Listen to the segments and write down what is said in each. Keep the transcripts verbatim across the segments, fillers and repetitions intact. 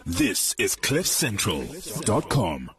This is cliff central dot com.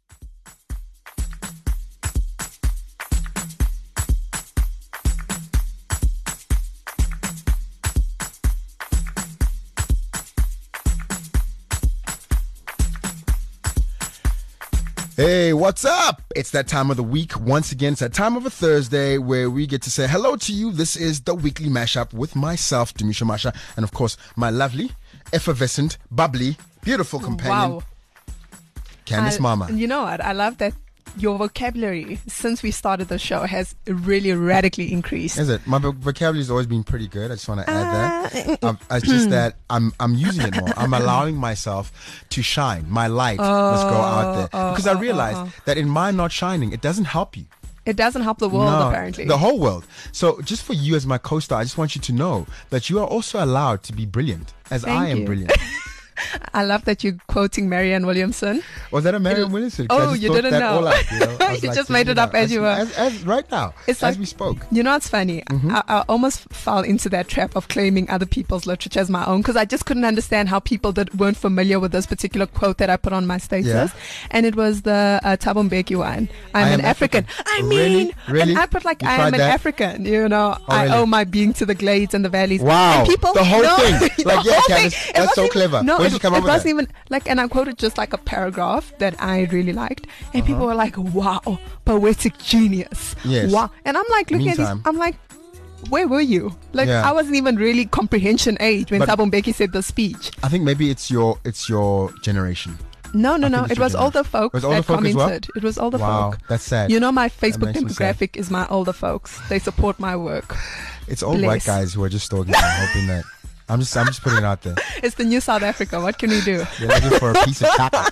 Hey, what's up? It's that time of the week. Once again, it's that time of a Thursday where we get to say hello to you. This is the weekly mashup with myself, Demisha Masha, and of course, my lovely, effervescent, bubbly, beautiful companion, Wow. Candice I- Mama. You know what? I love that your vocabulary since we started the show has really radically increased. Is it? My vo- vocabulary has always been pretty good. I just want to add that. Uh, Um, it's just that I'm I'm using it more. I'm allowing myself to shine. My light must go out there. oh, Because I oh, realized oh. that in my not shining, it doesn't help you. It doesn't help the world, No, apparently. the whole world. So just for you as my co-star, I just want you to know that you are also allowed to be brilliant, as Thank I am you. brilliant. I love that you're quoting Marianne Williamson. Was that a Marianne It- Williamson? 'Cause I Oh, just you thought didn't that know. all out, you know? I was You like, just made it know, up as you were. As, as right now, It's as like- we spoke. You know what's funny? Mm-hmm. I, I almost fell into that trap of claiming other people's literature as my own because I just couldn't understand how people that weren't familiar with this particular quote that I put on my status. Yeah. And it was the uh, Thabo Mbeki one. I'm I an am African. African. I Really? mean, Really? and I put like You I tried am an that? African. You know, Oh, I really? owe my being to the glades and the valleys. Wow. And people, The whole no, thing. the Like, yeah, whole Candice, thing. It that's so wasn't clever. Even, no, Where'd it, you come it up with wasn't that? even like, and I quoted just like a paragraph that I really liked, and Uh-huh. people were like, "Wow, poetic genius!" Yes. Wow, and I'm like looking at Meantime. this, I'm like, where were you? Like Yeah. I wasn't even really comprehension age when But- Thabo Mbeki said the speech. I think maybe it's your it's your generation. No, no, I no. think it's It your was generation. older folk It was older that folk as well? commented. It was older Wow, folk. that's sad. You know, my Facebook makes me sad. demographic is my older folks. They support my work. It's all white Bless. guys who are just stalking me, hoping that. I'm just I'm just putting it out there. It's the new South Africa. What can we do? They're looking for a piece of chocolate.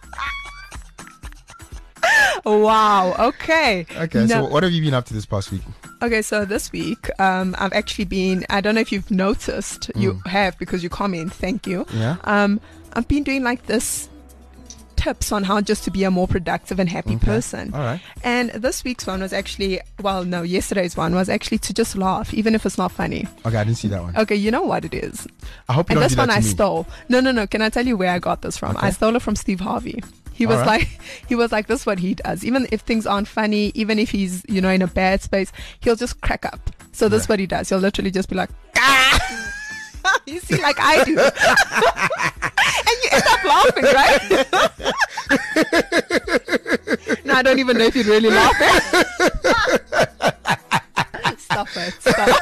Wow. Okay. Okay, so No- what have you been up to this past week? Okay, so this week, um, I've actually been, I don't know if you've noticed, you have because you comment, thank you. Mm. Yeah? Um, I've been doing like this tips on how just to be a more productive and happy Okay. person. All right. And this week's one was actually, well, no, yesterday's one was actually to just laugh, even if it's not funny. Okay, I didn't see that one. Okay, you know what it is. I hope you And don't this do that one to I me. stole. No, no, no. Can I tell you where I got this from? Okay. I stole it from Steve Harvey. He All was right. like, he was like, this is what he does. Even if things aren't funny, even if he's, you know, in a bad space, he'll just crack up. So this is Yeah. what he does. He'll literally just be like, ah! You see, like I do. And you end up laughing, right? No, I don't even know if you're really laughing. Stop it. Stop.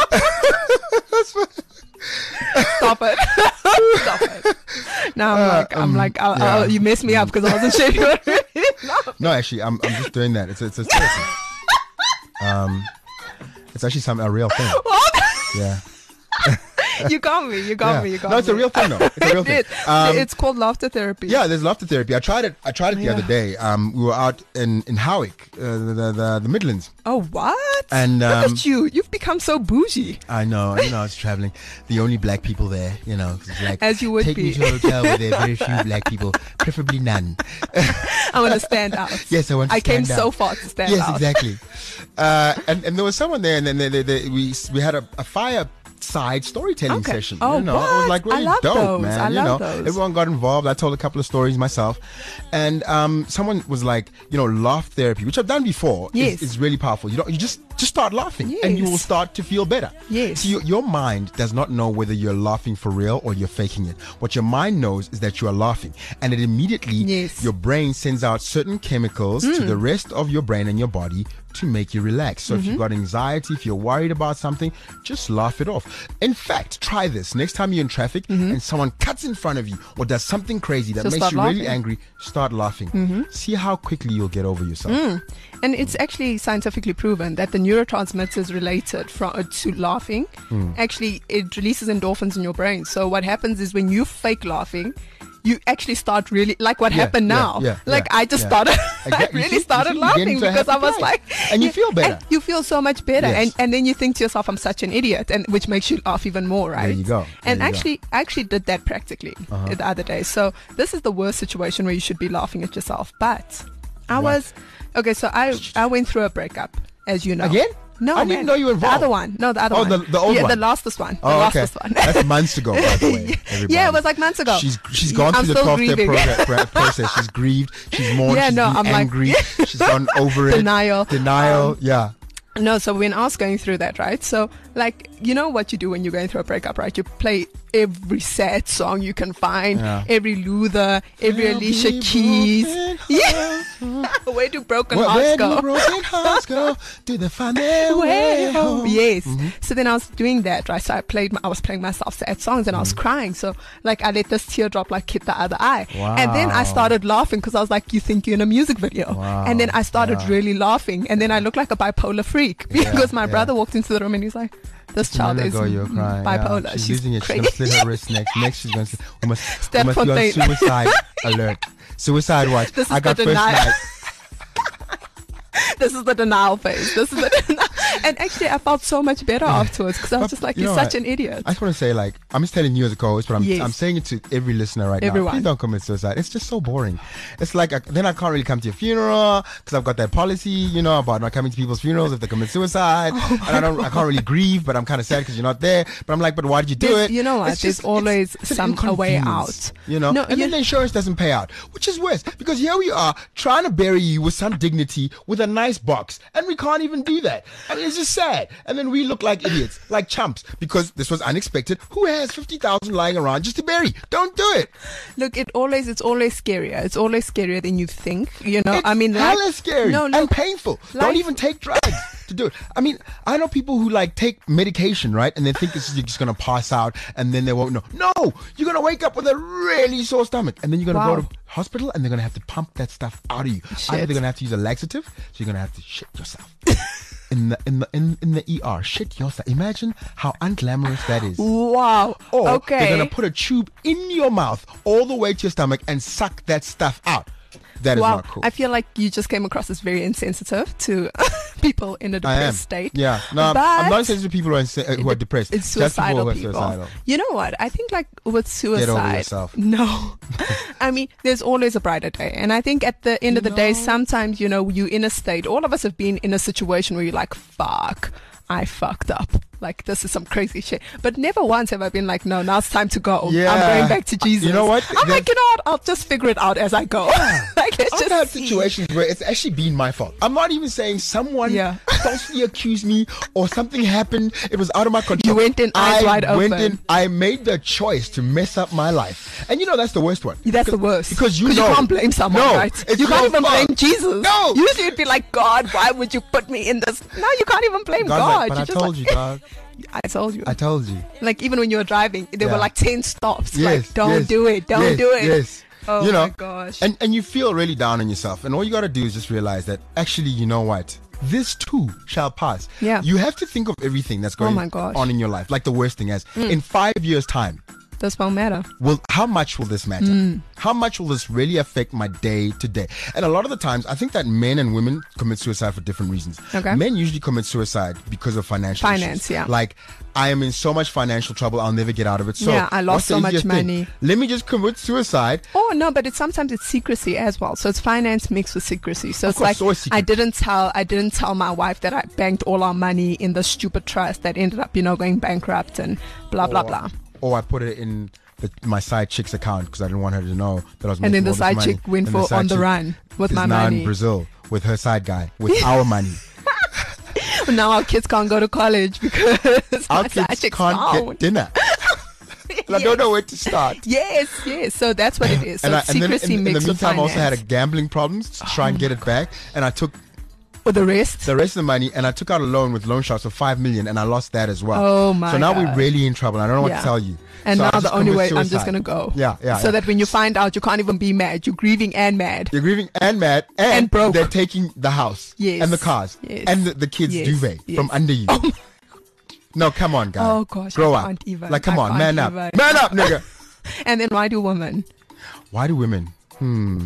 Stop it. Stop it. Now I'm Uh, like, I'm um, like, I'll, yeah. I'll, you messed me up because I wasn't sure you were really laughing. No, actually, I'm I'm just doing that. It's it's a serious thing. Um, it's actually some a real thing. What? Yeah. You got me. You got yeah. me. You got no, it's me. a real thing, though. It's a real thing. It- Um, it's called laughter therapy. yeah, there's laughter therapy. I tried it. I tried it the Yeah. other day. Um, we were out in in Howick, uh, the, the the the Midlands. Oh, what? And, look um, at you. You've become so bougie. I know, you know, I was traveling. The only black people there, you know, it's like As you would take be. me to a hotel where there are very few black people, preferably none. I want to stand out. Yes, I want to I came stand so out. far to stand Yes, out. exactly. Uh, and and there was someone there, and then they, they, they, we we had a, a fireside storytelling Okay. session. Oh, you know, it was what? like really I love dope, those. man. I you love know, those. everyone got involved. I told a couple of stories myself, and um, someone was like, you know, laugh therapy, which I've done before. Yes. is, is really powerful. You know, you just just start laughing, and you Yes. will start to feel better. Yes. See, your, your mind does not know whether you're laughing for real or you're faking it. What your mind knows is that you are laughing, and it immediately Yes. your brain sends out certain chemicals to the rest of your brain and your body to make you relax. So if Mm-hmm. you've got anxiety, if you're worried about something, just laugh it off. In fact, try this. Next time you're in traffic and someone cuts in front of you or does something crazy that Mm-hmm. Just makes start you really laughing. angry, start laughing. See how quickly you'll get over yourself. Mm. And it's actually scientifically proven that the neurotransmitters related from, uh, to laughing, Hmm. actually it releases endorphins in your brain. So what happens is when you fake laughing, you actually start really, like what Yeah, happened yeah, now. yeah, like yeah, I just yeah. started, I Exactly. You really see- started you see, you get laughing into a because I happy was place. like, And you yeah, feel better. and you feel so much better. Yes. And, and then you think to yourself, I'm such an idiot, and which makes you laugh even more, right? There you go. There And you go. actually, I actually did that practically Uh-huh. the other day. So this is the worst situation where you should be laughing at yourself. But I What? was, okay, so I, I went through a breakup, as you know. Again? No, I didn't man. know you were The involved. other one. No, the other Oh, one. the- the old yeah, one. the lastest one. The Oh, okay. lastest one. That's months ago, by the way. Everybody. Yeah, it was like months ago. She's she's gone I'm through the still twelve step grieving. progress, process. She's grieved. She's mourned. Yeah, she's no, been I'm like- angry. She's gone over it. Denial. Denial. Um, yeah. No, so when I was going through that, right? So, like, you know what you do when you're going through a breakup, right? You play every sad song you can find, Yeah. every Luther, every Alicia Keys. Yeah. Where do broken Where, hearts where go? do broken hearts go? Do they find their way Way home? home. Yes. Mm-hmm. So then I was doing that, right? So I played, my, I was playing myself sad songs and I was Mm-hmm. crying. So like I let this teardrop like hit the other eye. And then I Wow. started laughing because I was like, you think you're in a music video. Wow. And then I started Yeah. really laughing. And then I looked like a bipolar freak Yeah, because my yeah. brother walked into the room and he's like, this A child minute is ago you were crying. bipolar. Yeah. She's, She's losing it. She's crazy. going to slit her wrist next. Next she's going to we must, we Step must be on Fontaine. suicide alert. Suicide watch. This is I got the first denial. night. This is the denial phase. This is the denial. And actually, I felt so much better afterwards because I was But just like, you you're know such what? an idiot. I just want to say, like, I'm just telling you as a co-host, but I'm, Yes. I'm saying it to every listener right Everyone. now. Please don't commit suicide. It's just so boring. It's like, I, then I can't really come to your funeral because I've got that policy, you know, about not coming to people's funerals if they commit suicide. Oh and I don't, I can't really grieve, but I'm kind of sad because you're not there. But I'm like, but why did you do There's- it? you know what? It's There's just- always it's- it's an some- a way inconvenience, out. You know, No, and you- then the insurance doesn't pay out, which is worse because here we are trying to bury you with some dignity with a nice box, and we can't even do that. I mean, it's just sad. And then we look like idiots, like chumps, because this was unexpected. Who has fifty thousand lying around just to bury? Don't do it. Look, it always it's always scarier. It's always scarier than you think. You know, It's I mean, hella life- scary No, and look, painful. Don't life- even take drugs to do it. I mean, I know people who like take medication, right, and they think it's you're just gonna pass out, and then they won't know. No, you're gonna wake up with a really sore stomach, and then you're gonna Wow. go to hospital, and they're gonna have to pump that stuff out of you. Either Shit. they're gonna have to use a laxative, so you're gonna have to shit yourself. In the in the in, in the E R, shit yourself. Imagine how unglamorous that is. Wow. Or okay. they're gonna put a tube in your mouth all the way to your stomach and suck that stuff out. That is Wow, not cool. I feel like you just came across as very insensitive to people in a I am. depressed state. Yeah, no, I'm- But I'm not sensitive to people who are, inse- uh, who are depressed. It's Just suicidal people. people. Who are suicidal. You know what? I think like with suicide. yourself. No, I mean, there's always a brighter day, and I think at the end of the day, know? sometimes you know you're in a state. All of us have been in a situation where you're like, "Fuck, I fucked up." Like this is some crazy shit. But never once have I been like, no, now it's time to go. Yeah. I'm going back to Jesus. You know what? I'm like, you know what? I'll just figure it out as I go. like let's I've just had see. situations where it's actually been my fault. I'm not even saying someone Yeah. falsely accused me or something happened. It was out of my control. You went in eyes I wide went open. in. I made the choice to mess up my life, and you know that's the worst one. That's the worst. because you you know- can't blame someone, No, right? it's You can't your even fault. blame Jesus. No. Usually it'd be like, God, why would you put me in this? No, you can't even blame God's God. like, but You're I just told like, you, God. I told you. I told you. Like even when you were driving, there Yeah. were like ten stops. Yes, like, don't yes, do it. Don't yes, do it. Yes. Oh you know, my gosh. And and you feel really down on yourself, and all you gotta do is just realize that actually, you know what? This too shall pass. Yeah. You have to think of everything that's going my gosh. on in your life, like the worst thing as in five years' time. This won't matter. Will how much will this matter? Mm. How much will this really affect my day to day? And a lot of the times, I think that men and women commit suicide for different reasons. Okay. Men usually commit suicide because of financial Finance, issues. yeah. Like, I am in so much financial trouble, I'll never get out of it. So Yeah, I lost what's the so much easiest thing? money. Let me just commit suicide. Oh no, but it's sometimes it's secrecy as well. So it's finance mixed with secrecy. So Of it's course, like it's always secret. I didn't tell I didn't tell my wife that I banked all our money in the stupid trust that ended up, you know, going bankrupt and blah blah Or- blah. Or I put it in the, my side chick's account because I didn't want her to know that I was And then making the all this side money. chick went And the for side on the chick run with is my now money. in Brazil with her side guy with our money. Now our kids can't go to college because Our my side kids chick's can't found. get dinner. And I don't know where to start. Yes, yes. So that's what it is. So and, I, it's and then secrecy in, in the mixed with meantime, I also had a finance. gambling problems to try and get it back, and I took With the rest. the rest of the money and I took out a loan with loan sharks of five million, and I lost that as well. Oh my So now we're God. really in trouble. I don't know what Yeah. to tell you. And So I now just the only commit way I'm just suicide. gonna go. Yeah, yeah. So yeah. that when you find out, you can't even be mad. You're grieving and mad. You're grieving and mad, and, And broke. they're taking the house, Yes. and the cars, Yes. and the, the kids' Yes. duvet Yes. from under you. No, come on, guys. Oh, gosh, grow I up. can't even. Like, come I on, can't man up, even. man up, nigga. And then why do women? Why do women? Hmm.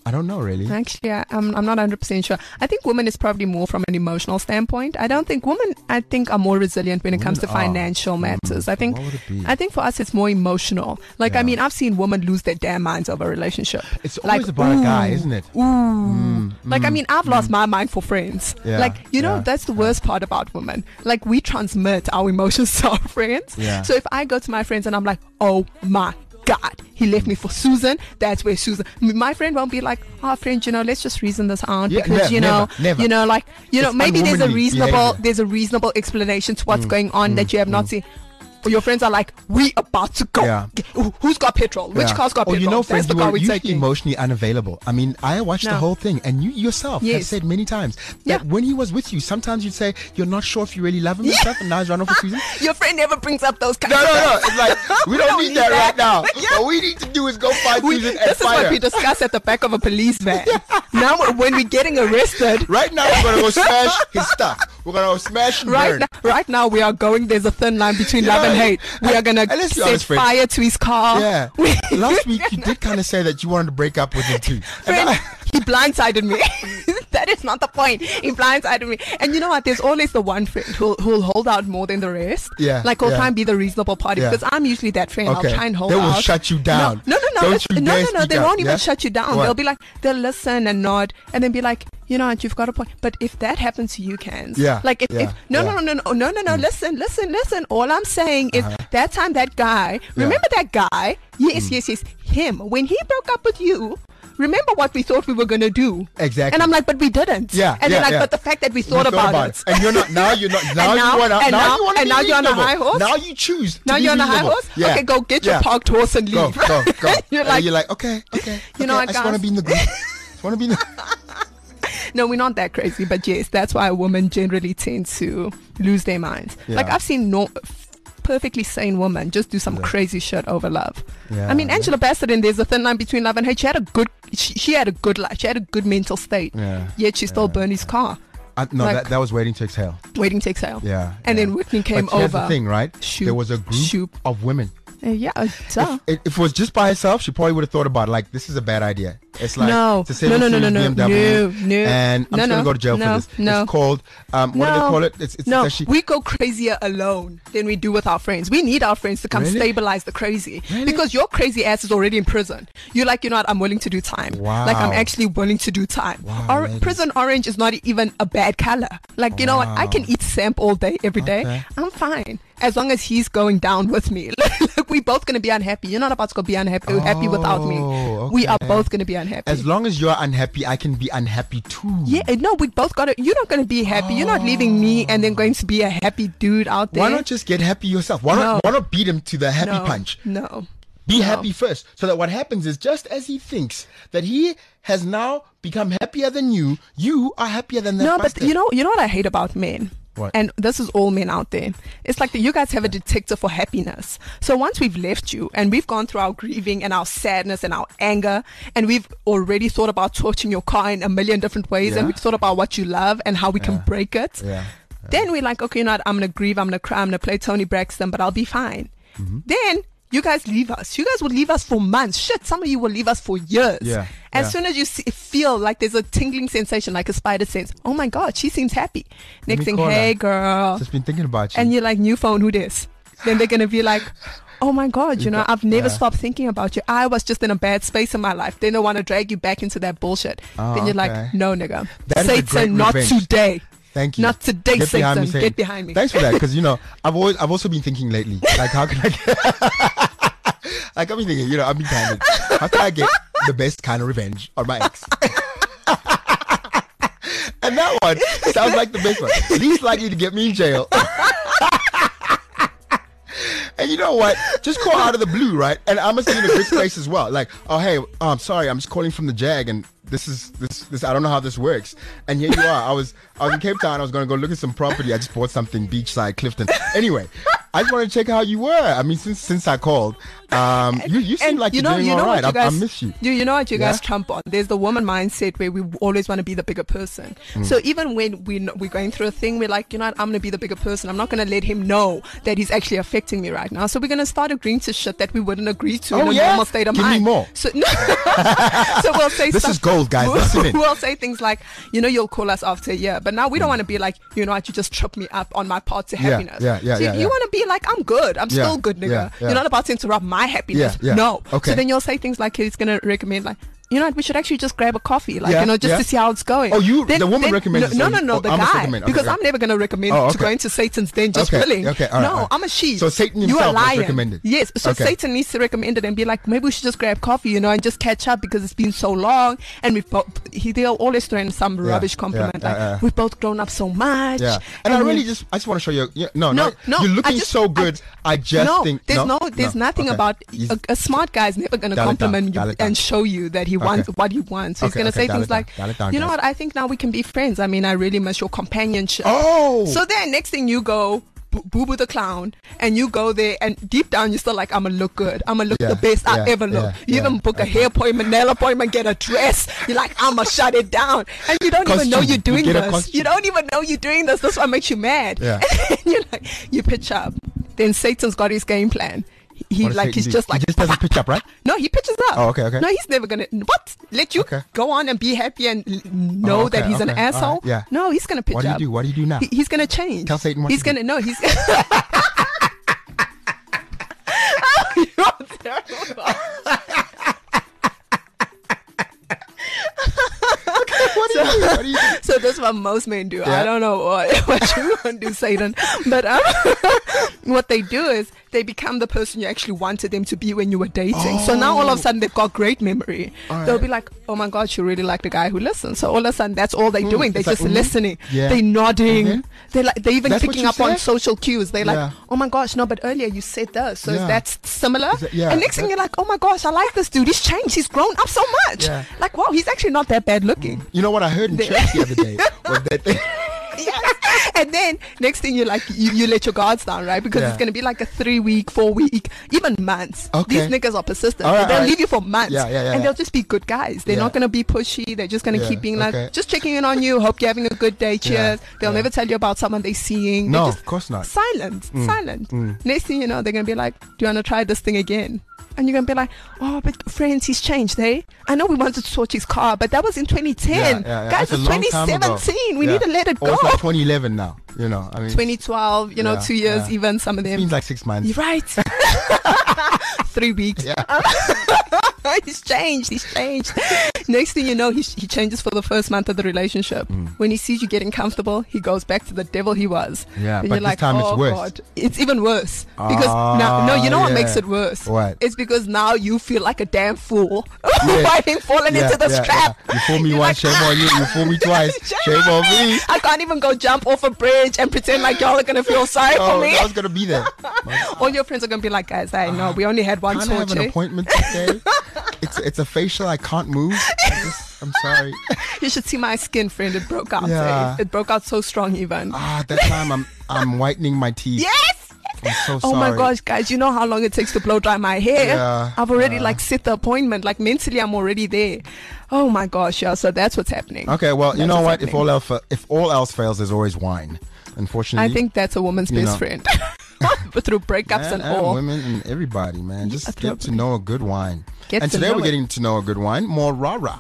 I don't know really. Actually, I, I'm, I'm not one hundred percent sure. I think women is probably more from an emotional standpoint. I don't think women, I think, are more resilient when it comes to Women are. financial matters. Mm, I think, what would it be? I think for us, it's more emotional. Like, Yeah. I mean, I've seen women lose their damn minds over a relationship. It's always like, about a guy, ooh, isn't it? Ooh. Mm, Like, I mm, mean, I've lost my mind for friends. Yeah, Like, you know, yeah, that's the worst part about women. Like, we transmit our emotions to our friends. Yeah. So if I go to my friends and I'm like, oh my God, he left me for Susan. That's where Susan. m- My friend won't be like, "Oh, friend, you know, let's just reason this out Yeah, because never, you know, never, never. you know, like, you know, It's maybe there's a unwomanly reasonable, behavior. there's a reasonable explanation to what's Mm, going on mm, that you have not mm. seen." Or your friends are like, "We about to go. Yeah. G- who- Who's got petrol? Which Yeah. car's got oh, petrol?" you know, That's friends, the you car were we're usually taking. emotionally unavailable. I mean, I watched the No. whole thing, and you yourself have Yes. said many times Yeah. that when he was with you, sometimes you'd say you're not sure if you really love him and stuff, and now he's run off with Susan. Your friend never brings up those kind No, of no, no. stuff. It's like we don't, need, that, right now. Yeah. What we need to do is go find We, Susan and this is fight what her. we discuss at the back of a police van. Now, when we're getting arrested, Right now, we're gonna go smash his stuff. We're gonna go smash and right burn. now, right now we are going. There's a thin line between love Yeah. and hate. We are gonna And let's be set honest, friend. fire to his car. Yeah. We- Last week you did kind of say that you wanted to break up with him too. And Friend, I- he blindsided me. That is not the point. He blindsided me. And you know what? There's always the one friend who'll, who'll hold out more than the rest. Yeah, Like, he'll yeah. try and be the reasonable party Yeah. because I'm usually that friend. Okay. I'll try and hold They will out. shut you down. No, no, no. no. Don't It's- you no, dare no, no. speak They up, won't even yeah? shut you down. What? They'll be like, they'll listen and nod and then be like, you know what? You've got a point. But if that happens to you, Cans. Yeah, Like, if, yeah, if no, yeah. no, no, no, no, no, no. Listen, listen, listen. All I'm saying is that time that guy, remember that guy? Yes, yes, yes. Him. When he broke up with you, remember what we thought we were going to do. Exactly. And I'm like, but we didn't. Yeah, And yeah, then like, yeah. but the fact that we We thought, about, it. and you're not now. You're not now. And now- you want and now, now- you want to and be now you're on a reasonable. high horse? Now you choose. To Now be you're on a high reasonable. horse? Yeah. Okay, go get your Yeah. parked horse and Go, leave. go, go. You're And like, you're like, okay, okay. You know okay, what, I just want to guys? be in the group. Just want to be in the. no, we're not that crazy, but yes, that's why women generally tend to lose their minds. Yeah. Like I've seen no perfectly sane woman just do some Yeah. crazy shit over love. Yeah, I mean, yeah. Angela Bassett, and there's a thin line between love and hate. She had a good, she, she had a good life. She had a good mental state. Yeah, Yet she still yeah, burned his car, I, no, Like- that that was waiting to exhale. waiting to exhale. Yeah. And yeah. then Whitney came but here's over. the thing, right? Shoop, there was a group shoop. of women. Uh, yeah, uh, duh. If, if it was just by herself, she probably would have thought about it, like this is a bad idea. It's like No. it's a No, no, no, seven-series no, no. B M W, No, no. and I'm No, just gonna no. go to jail No, for this. no. It's called um, what do they No. call it? It's, it's No, actually we go crazier alone than we do with our friends. We need our friends to come Really? stabilize the crazy. Really? Because your crazy ass is already in prison. You're like, you know what, I'm willing to do time. Wow. Like, I'm actually willing to do time. Wow, Or, ladies. prison orange is not even a bad color. Like, you know what, I Wow. can eat Samp all day, every day. Okay. I'm fine. As long as he's going down with me. Like, we both going to be unhappy. You're not about to go be unhappy happy without me. Oh, We are okay. both going to be unhappy. as long as you're unhappy, I can be unhappy too. yeah, no, we both got to. You're not going to be happy. You're not leaving me and then going to be a happy dude out there. Why not just get happy yourself? Why not? No. Why not beat him to the happy no, punch? No. Be No. happy first, so that what happens is just as he thinks that he has now become happier than you, you are happier than that. No, but bastard. you know, you know what I hate about men. What? And this is all men out there. It's like that you guys have a detector for happiness. So once we've left you and we've gone through our grieving and our sadness and our anger, and we've already thought about torching your car in a million different ways, Yeah. and we've thought about what you love and how we Yeah. can break it. Yeah. Then we're like, okay, you know what? I'm gonna grieve. I'm gonna cry. I'm gonna play Tony Braxton, but I'll be fine. Mm-hmm. Then you guys leave us. You guys will leave us for months. Shit, some of you will leave us for years. Yeah, As yeah. soon as you see, feel like there's a tingling sensation, like a spider sense. Oh my God, she seems happy. Next me thing, call hey her. girl, Just been thinking about you. and you're like, new phone, who this? Then they're gonna be like, oh my God, you know, got- I've never yeah. stopped thinking about you. I was just in a bad space in my life. Then they want to drag you back into that bullshit. Oh, then you're okay. like, no, nigga, That is a great Satan, not revenge. today. Thank you. Not today, Get behind me, Satan. Satan. Get behind me. Thanks for that, because you know I've always I've also been thinking lately, like how can I get, like I've been thinking, you know, I've been candid. How can I get the best kind of revenge on my ex? And that one sounds like the best one. Least likely to get me in jail. And you know what? Just call out of the blue, right? And I must be in a good space as well. Like, oh hey, oh, I'm sorry, I'm just calling from the Jag, and this is this this I don't know how this works. And here you are. I was I was in Cape Town. I was going to go look at some property. I just bought something beachside Clifton. Anyway, I just wanted to check how you were. I mean, since since I called, Um, you, you seem And like you you're know, doing you know all right. what you I, I guys, miss you. You, you know what you guys Yeah? trump on? There's the woman mindset where we always want to be the bigger person. Mm. So even when we, we're going through a thing, we're like, you know what, I'm going to be the bigger person. I'm not going to let him know that he's actually affecting me right now. So we're going to start agreeing to shit that we wouldn't agree to Oh, in a yeah? normal state of Give me mind. more. So, no. So we'll say This stuff, is gold, guys. We'll, Listen in. we'll say things like, you know, you'll call us after a year. But now we don't Mm. want to be like, you know what, you just trip me up on my path to Yeah, happiness. yeah, yeah, so yeah, you yeah. want to be like, I'm good. I'm Yeah, still good, nigga. yeah, yeah. You're not about to interrupt my happiness. Yeah, yeah. No. Okay. So then you'll say things like he's going to recommend like, you know what, we should actually just grab a coffee, like, Yeah, you know, just yeah. to see how it's going. Oh, you- Then- the woman then- recommends it, No, so no, you- no, oh, the I must guy. recommend, okay, Because okay. I'm never going to recommend Oh, to go okay. into Satan's den just Okay, willing. okay, all right, no, all right. I'm a sheep. So Satan You himself are must lying. recommend it. Yes. So Okay. Satan needs to recommend it and be like, maybe we should just grab coffee, you know, and just catch up because it's been so long. And we've both, he, they'll always throw in some Yeah, rubbish compliment. yeah, like, yeah, yeah. we've both grown up so much. Yeah, and I you- really just I just want to show you. Yeah, no, No, no, no, you're I looking just- so I- good. I, just no, think there's no, no, there's no, nothing okay. about He's- a, a smart guy is never going to Dial it down, compliment dial you it down. and show you that he wants Okay. what he wants. He's Okay, going to okay, say dial things it down, like, dial it down, you know guys. what? I think now we can be friends. I mean, I really miss your companionship. Oh, So then next thing you go, Boo Boo the clown, and you go there, and deep down you're still like, I'm gonna look good. I'm gonna look Yeah, the best I yeah, ever look. yeah, you yeah. even book a hair appointment, nail appointment, get a dress. You're like, I'm gonna shut it down, and you don't even know Costume. you're doing You get a this. costume. You don't even know you're doing this. That's what makes you mad. Yeah. And you're like, you pitch up. Then Satan's got his game plan. He What does like Satan he's do? just like he just doesn't pitch up, right? no, he pitches up. Oh, okay, okay. No, he's never gonna what? Let you Okay. go on and be happy and l- know Oh, okay, that he's an okay, all asshole. right, yeah. No, he's gonna pitch What do you up. do? What do you do now? He, he's gonna change. Tell Satan what he's to do. gonna no. He's. You're terrible. What do you do? What do you do? So that's what most men do. Yeah. I don't know what, what you want to do, Satan. But um, what they do is they become the person you actually wanted them to be when you were dating. So now all of a sudden they've got great memory. All They'll right. be like, oh my God, you really like the guy who listens. So all of a sudden that's all they're doing. They're it's like, just mhm. listening. Yeah. They're nodding. Mhm. They're like they're even That's what picking you up on said? social cues. They're like, Yeah. oh my gosh, no, but earlier you said this. So Yeah. that's similar. Is it- yeah, and next thing that- you're like, oh my gosh, I like this dude. He's changed. He's grown up so much. Yeah. Like, wow, he's actually not that bad looking. You know what I heard in The- church the other day was that they, Yes. And then next thing you like you, you let your guards down, right? Because Yeah. it's gonna be like a three week, four week, even months. Okay. These niggas are persistent. All right, they'll all right. leave you for months. Yeah, yeah, yeah, and yeah. they'll just be good guys. They're Yeah. not gonna be pushy. They're just gonna Yeah, keep being like okay. just checking in on you, hope you're having a good day, cheers. Yeah, They'll yeah. never tell you about someone they're seeing. No, They're just of course not. silent. Mm, Silent. mm. Next thing you know, they're gonna be like, do you wanna try this thing again? And you're gonna be like, oh, but friends, he's changed, eh? I know we wanted to torch his car, but that was in twenty ten. Yeah, yeah, yeah. Guys, It's a it's long twenty time ago. seventeen. We Yeah. need to let it Or go. it's like twenty eleven now. You know, I mean, twenty twelve, you know, Yeah, two years, yeah. even some of them. seems like six months. You're right. Three weeks. Yeah. He's changed. He's changed. Next thing you know, he, he changes for the first month of the relationship. Mm. When he sees you getting comfortable, he goes back to the devil he was. Yeah, and but you're this like, time it's oh worse. God. It's even worse. Because now, Ah, no, you know what yeah. makes it worse? What? It's because now you feel like a damn fool. Yeah. Fighting, falling Yeah, into this yeah, trap. yeah. You fool me You're once, like, shame on you. You fool me twice, shame on me. I can't even go jump off a bridge and pretend like y'all are going to feel sorry Oh, for me. I was gonna be there. All your friends are going to be like, guys, I know, we only had one Can't I have torch. an eh? appointment today? It's it's a facial. I can't move. I just, I'm sorry. You should see my skin, friend. It broke out. Yeah. eh? It broke out so strong, even. Ah, at that time I'm I'm whitening my teeth. Yes! I'm so Oh sorry. my gosh, guys, you know how long it takes to blow dry my hair? Yeah, I've already yeah. like set the appointment. Like mentally, I'm already there. Oh my gosh, yeah. So that's what's happening. Okay, well, you That's know what's what? If happening. all else if all else fails, there's always wine. Unfortunately, I think that's a woman's you best know. friend. But through breakups man, and all. women and everybody, man, just Yeah, get to know a good wine. Get and to today know we're it. getting to know a good wine, Morara.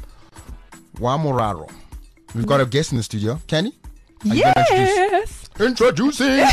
Wa Moraro. We've got a guest in the studio, Kenny. Are you gonna Yes. introduce- Introducing.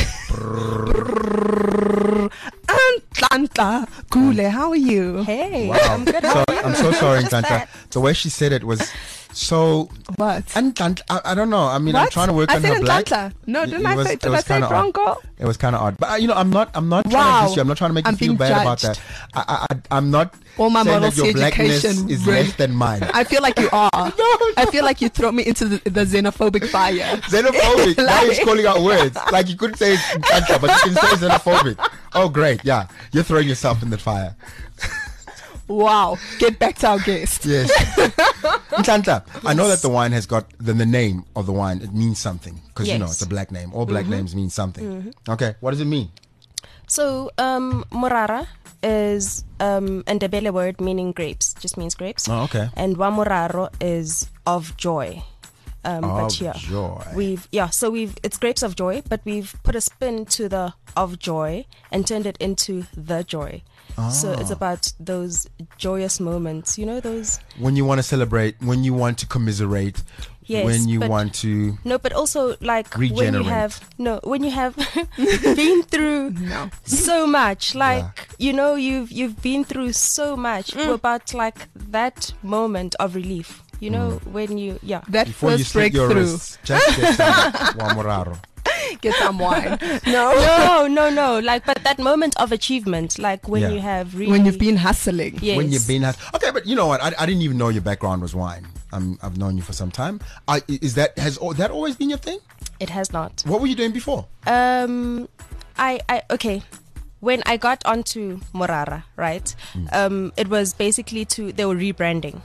Antlanta. Kule, how are you? Hey, Wow. I'm good. How So, are you? I'm so sorry, Just Ntanta. that. The way she said it was so. What? And I, I don't know. I mean, I'm What? trying to work I on said her black. Atlanta. No, didn't It I was- say? it Did I was say it kinda wrong, odd. girl? It was kind of odd, but uh, you know, I'm not. I'm not trying Wow. to diss you. I'm not trying to make I'm you feel being bad about judged. that. I, I, I, I'm not All my saying that modesty your blackness education is really- less than mine. I feel like you are. I feel like you throw me into the, the xenophobic fire. Xenophobic. Now he's Like- calling out words. Like you couldn't say Ntanta, but you can say xenophobic. Oh, great. Yeah, you're throwing yourself in the fire. Wow. Get back to our guest. Yes. Ntanta, I know that the wine has got the, the name of the wine. It means something because you know Yes. it's a black name. All black names mean something. Okay, what does it mean? So, um, Morara is um, a Ndebele word meaning grapes, just means grapes. Oh, okay. And Wamoraro is of joy. Um, Of but yeah, joy. we've yeah, so we've it's grapes of joy, but we've put a spin to the of joy and turned it into the joy. So it's about those joyous moments, you know, those. When you want to celebrate, when you want to commiserate, Yes, when you but- want to. No, but also like when you Regenerate. have no, when you have been through No. so much, like you know, you've you've been through so much. Mm. We're about like that moment of relief. You know, when you yeah. That Before you first slit your breakthrough. wrists, just get some Wamoraro. Get some wine. No. No, no, no. Like, but that moment of achievement, like when Yeah. you have really When you've been hustling. yes. When you've been. Okay, but you know what? I, I didn't even know your background was wine. I'm, I've known you for some time. I, is that has oh, that always been your thing? It has not. What were you doing before? Um, I, I, okay. When I got onto Morara, right? Mm. Um, it was basically to they were rebranding,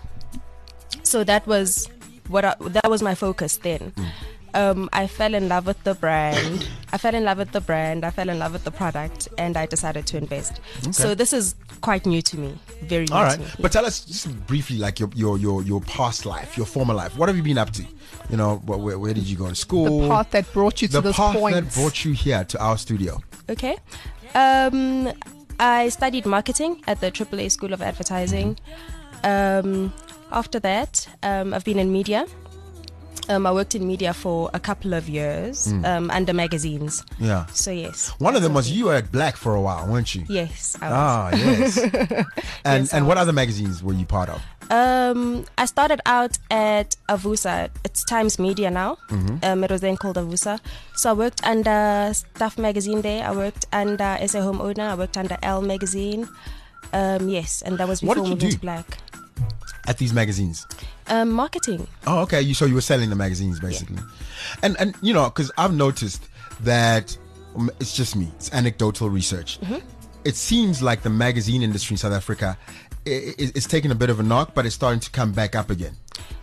so that was what I, that was my focus then. Mm. Um, I fell in love with the brand. I fell in love with the brand. I fell in love with the product, and I decided to invest. So this is quite new to me, very new All to right, me. but tell us just briefly, like your your your your past life, your former life. What have you been up to? You know, wh- where, where did you go to school? The path that brought you to The this path point. that brought you here to our studio. Okay. Um, I studied marketing at the triple A School of Advertising. Um, after that, um, I've been in media. Um, I worked in media for a couple of years um, under magazines. Yeah. So yes. One of them was That's you were at Black for a while, weren't you? Yes. I was. Ah, yes. and Yes, I and what was. other magazines were you part of? Um, I started out at Avusa. It's Times Media now. Um, it was then called Avusa. So I worked under Staff Magazine there. I worked under S A Home Owner. I worked under Elle Magazine. Um, yes, and that was What before did you moving do? to Black. At these magazines. Um, marketing. Oh, okay. You so you were selling the magazines basically, and and you know because I've noticed that um, it's just me. It's anecdotal research. It seems like the magazine industry in South Africa i- i- is taking a bit of a knock, but it's starting to come back up again.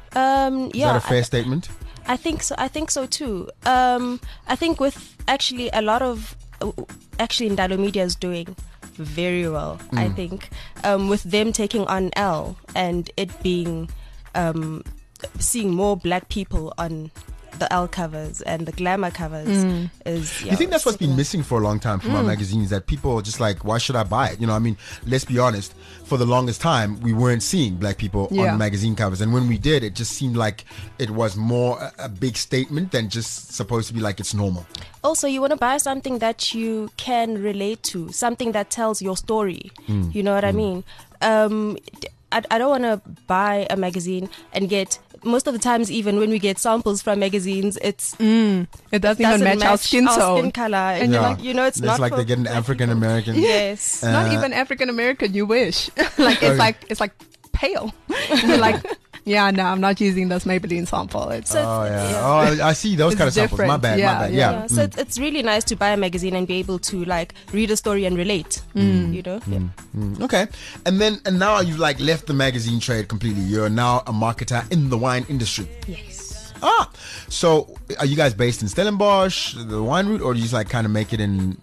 Um, Is yeah, that a fair I, statement? I think so. I think so too. Um, I think with actually a lot of uh, actually Ndalo Media is doing very well. I think um, with them taking on L and it being um, seeing more black people on the L covers and the glamour covers is. Yeah, You think that's what's been taking- missing for a long time from our magazines? That people are just like, why should I buy it? You know, I mean, let's be honest. For the longest time, we weren't seeing black people Yeah. on magazine covers, and when we did, it just seemed like it was more a, a big statement than just supposed to be like it's normal. Also, you want to buy something that you can relate to, something that tells your story. You know what I mean? Um, I, I don't want to buy a magazine and get, most of the times, even when we get samples from magazines, it's It doesn't, even doesn't match, our skin our tone. skin color. And you're like, you know, it's, It's not like for they get an black African people. American. Yes. Not Uh, even African American. You wish. like it's Okay. like it's like pale. And you're like, yeah, no, I'm not using this Maybelline sample. It's So Oh it's- yeah. Oh, I see those It's kind of samples. My different. bad. Yeah, my bad. yeah. Yeah. Yeah, so it's, it's really nice to buy a magazine and be able to like read a story and relate. You know, yeah. Mm, okay. And then and now you've like left the magazine trade completely. You're now a marketer in the wine industry. Yes. Ah. So are you guys based in Stellenbosch, the wine route, or do you just like kind of make it in?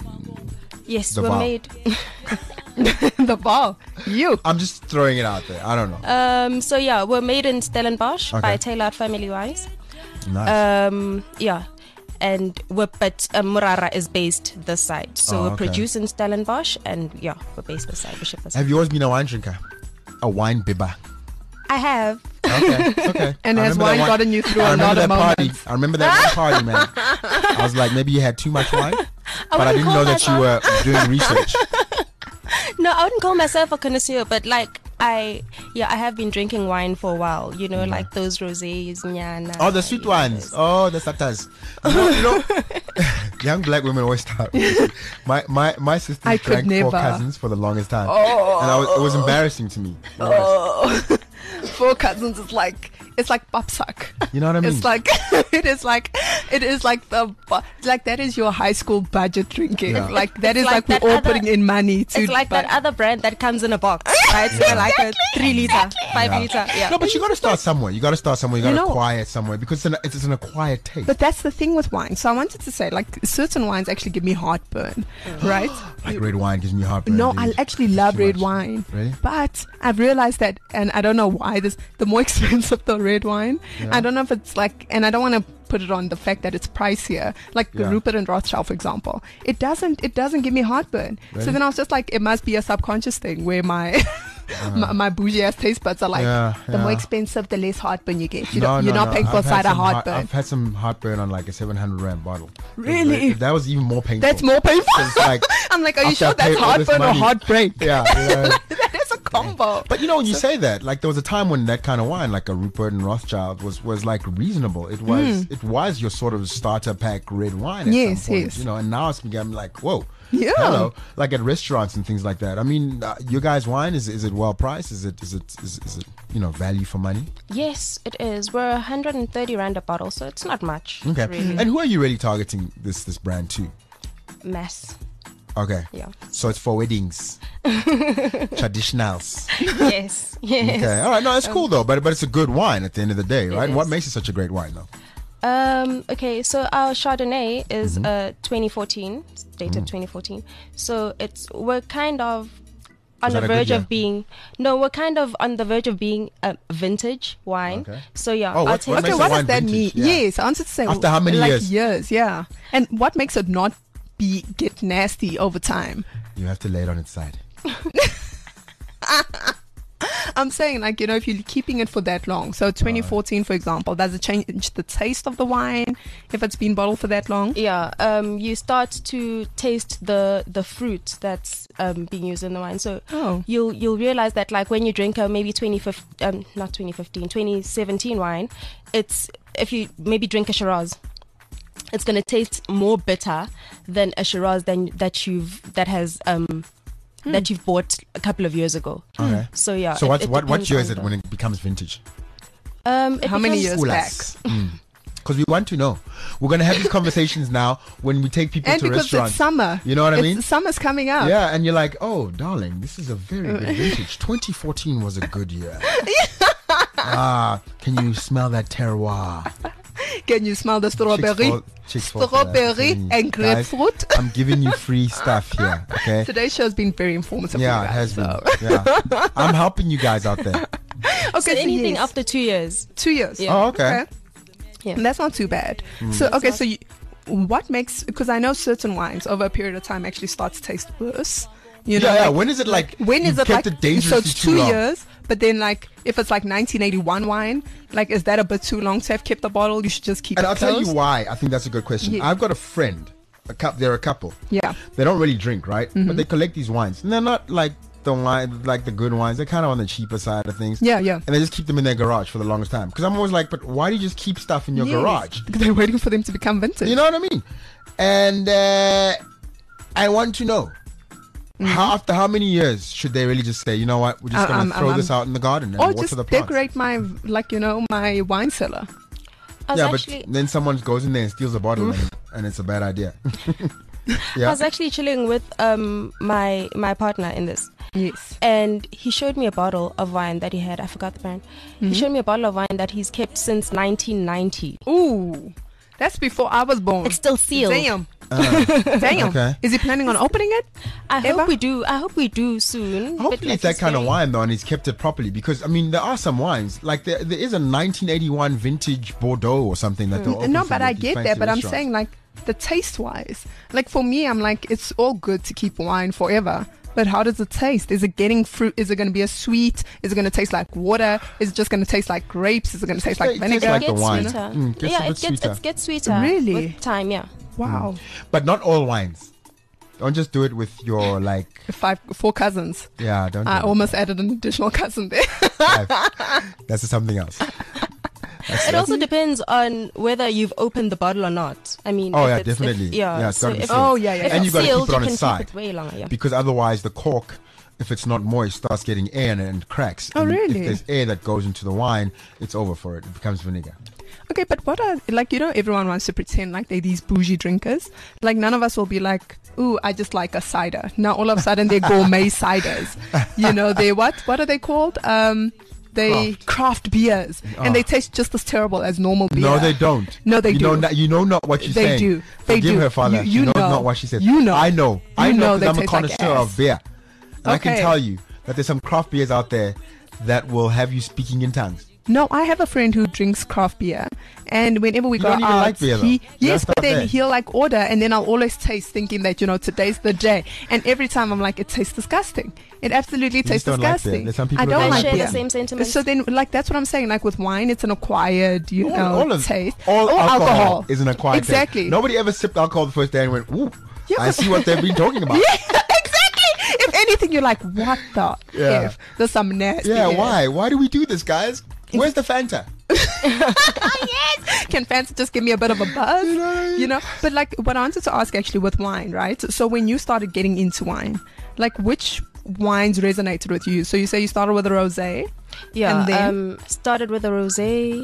Yes, The we're vow. made. the ball. You. I'm just throwing it out there. I don't know. Um, so yeah, we're made in Stellenbosch Okay. by Taylor Family Wines. Nice. Um, yeah, and we're but uh, Murara is based this side, so Oh, we're okay. produced in Stellenbosch, and yeah, we're based this side. We ship this side. Have you always been a wine drinker? A wine bibber? I have. Okay, okay. And I has remember wine that one- gotten you through I a remember lot that of party. moments? I remember that one party, man. I was like, maybe you had too much wine, but I wouldn't didn't call know that you were doing research. No, I wouldn't call myself a connoisseur, but like I, yeah, I have been drinking wine for a while. You know, like those rosés, nyana. Oh, the sweet ones. Oh, the satas. You know, you know young black women always start. with this. My my my sister I could drank four never. cousins for the longest time, and I was, it was embarrassing to me. It was. Four cousins is like it's like papsak. You know what I mean? It's like it is like It is like the bu- like that is your high school budget drinking. Yeah. Like that It's is like like, that we're all other- putting in money to. It's like buy- that other brand that comes in a box, right? So like a three liter, five Yeah. liter. Yeah. No, but you got to start somewhere. You got to start somewhere. You got to You know- acquire it somewhere because it's an, it's an acquired taste. But that's the thing with wine. So I wanted to say, like, certain wines actually give me heartburn, right? like red wine gives me heartburn. No, dude. I actually love Too red much. wine. Really? But I've realized that, and I don't know why this, the more expensive the red wine, Yeah. I don't know if it's like, and I don't want to put it on the fact that it's pricier, like the Yeah. Rupert and Rothschild, for example. It doesn't, it doesn't give me heartburn. Really? So then I was just like, it must be a subconscious thing where my, my, my bougie ass taste buds are like, Yeah, the more yeah. expensive, the less heartburn you get. You No, don't, you're no, not no. paying for I've had cider some heart- heartburn. I've had some heartburn on like a seven hundred rand bottle. Really? That was even more painful. That's more painful. It's like, I'm like, are you after I sure that's paid all this heartburn or money- heartbreak? yeah. yeah. That is a combo. But you know, when you say that, like there was a time when that kind of wine, like a Rupert and Rothschild, was was like reasonable. It was it was your sort of starter pack red wine. At Hmm. Yes, some point, yes. You know, and now it's become like, whoa, Yeah. hello, like at restaurants and things like that. I mean, uh, your guys' wine is is it well priced? Is it is it is, is it you know value for money? Yes, it is. We're one hundred thirty rand a bottle, so it's not much. Okay, Really. and who are you really targeting this this brand to? Mass. Okay, Yeah. so it's for weddings, traditionals. yes. Yes. Okay, all right, no, it's cool though, but but it's a good wine at the end of the day, right? is. What makes it such a great wine though? Um, okay, so our Chardonnay is Mm-hmm. uh twenty fourteen, it's dated Mm. twenty fourteen. So it's we're kind of on Is the that a good verge year? of being no, we're kind of on the verge of being a vintage wine. Okay. So yeah, Oh, our what- what taste- Okay, makes what a does wine that vintage? mean? Yeah. Yes, I wanted to say After how many like years? Years, yeah. And what makes it not be get nasty over time? You have to lay it on its side. I'm saying, like, you know, if you're keeping it for that long, so twenty fourteen, for example, does it change the taste of the wine if it's been bottled for that long? yeah, um, you start to taste the the fruit that's um, being used in the wine. So Oh. you'll you'll realize that like when you drink a maybe twenty fifteen, um, not twenty fifteen, twenty seventeen wine, it's if you maybe drink a Shiraz, it's going to taste more bitter than a Shiraz than that you've that has um that you've bought a couple of years ago. Okay. So yeah. So it- what it what what depends year on is it the- when it becomes vintage? Um, it How many becomes- years back? Because we want to know. We're gonna have these conversations now when we take people And to because restaurants. it's summer. You know what I It's- mean? Summer's coming up. Yeah, and you're like, oh, darling, this is a very good vintage. twenty fourteen was a good year. Ah, can you smell that terroir? Can you smell the strawberry? Chicks for- chicks for- Strawberry uh, and guys, grapefruit. I'm giving you free stuff here, okay? Today's show has been very informative. Yeah, for it you has guys, been. so. Yeah. I'm helping you guys out there. Okay, So so anything yes. after two years. two years. Yeah. Oh, okay. Yeah. And that's not too bad. Mm. So okay, so you, what makes, because I know certain wines over a period of time actually start to taste worse. You know, yeah, yeah. like, When is it like? when is you it kept like? it dangerously so it's too two long? years, but then like if it's like nineteen eighty-one wine, like is that a bit too long to have kept the bottle? You should just keep And it I'll closed. tell you why. I think that's a good question. Yeah. I've got a friend. A cup. They're a couple. Yeah. They don't really drink, right? Mm-hmm. But they collect these wines, and they're not like the wine, like the good wines. They're kind of on the cheaper side of things. Yeah, yeah. And they just keep them in their garage for the longest time. Because I'm always like, but why do you just keep stuff in your Yes. garage? They're waiting for them to become vintage. You know what I mean? And uh, I want to know. How, after how many years should they really just say, you know what, we're just Uh, going to um, throw um, this out in the garden and or water just the plants? decorate my, like, you know, my wine cellar. I was Yeah, actually but then someone goes in there and steals a bottle and, and it's a bad idea. I yeah. was actually chilling with um my my partner in this, Yes. and he showed me a bottle of wine that he had. I forgot the brand. He showed me a bottle of wine that he's kept since nineteen ninety. Ooh, that's before I was born. It's still sealed. Damn. Uh, Damn. okay. Is he planning on opening it? I Ever? hope we do. I hope we do soon. but Hopefully it's that just kind of very- wine though, and he's kept it properly. Because I mean, there are some wines like there, there is a nineteen eighty-one vintage Bordeaux or something that they'll open No, from but I these get fancy that. But I'm restaurants. saying, like, the taste wise, like for me, I'm like, it's all good to keep wine forever. But how does it taste? Is it getting fruit? Is it going to be a sweet? Is it going to taste like water? Is it just going to taste like grapes? Is it going to taste like It tastes vinegar? like It the gets wine. sweeter. Mm, gets a yeah, bit it gets sweeter. it gets sweeter. Really? With time, yeah. Wow. But not all wines. Don't just do it with your like. Five, four cousins. Yeah, don't. Do I it. almost added an additional cousin there. Five. That's something else. It also depends on whether you've opened the bottle or not. I mean, Oh, if yeah, it's- if- definitely. yeah, Yeah, it's so gotta be if, sealed. Oh, yeah, yeah. If And it's you gotta keep sealed, it on you its can side. keep it way longer. Yeah. Because otherwise the cork if it's not moist, starts getting air in it and cracks. Oh, And really? If there's air that goes into the wine, it's over for it. It becomes vinegar. Okay, but what are, like, you know, everyone wants to pretend like they're these bougie drinkers. Like, none of us will be like, ooh, I just like a cider. Now, all of a sudden, they're gourmet ciders. You know, they what? What are they called? Um, they Craft. craft beers. Oh. And they taste just as terrible as normal beer. No, they don't. No, they you do. Know not, you know not what she's They saying. do. They Forgive do. her, Father. You- she you knows know. not what she said. You know. I know. I You know know they because I'm a taste like connoisseur ass. of beer. And I can Okay. tell you that there's some craft beers out there that will have you speaking in tongues. No, I have a friend who drinks craft beer, and whenever we You go don't even out, like beer, though. he You yes, don't but start then there. he'll like order, and then I'll always taste, thinking that you know today's the day. And every time I'm like, it tastes disgusting. It absolutely tastes just don't like beer. disgusting. There's some people I who don't don't like like share beer. the same sentiments. So then, like that's what I'm saying. Like with wine, it's an acquired, you All, know, all of taste. all Or alcohol, is an acquired taste. Exactly. Nobody ever sipped alcohol the first day and went, ooh, Yeah, I but- see what they've been talking about. Yeah, exactly. If anything, you're like, what the Yeah. f? There's some nasty. Yeah, air. why? Why do we do this, guys? Where's the Fanta? Yes. Can fans just give me a bit of a buzz? You know? You know? But like what I wanted to ask actually with wine, right? So when you started getting into wine, like which wines resonated with you? So you say you started with a rosé. Yeah, And then? um, started with a rosé,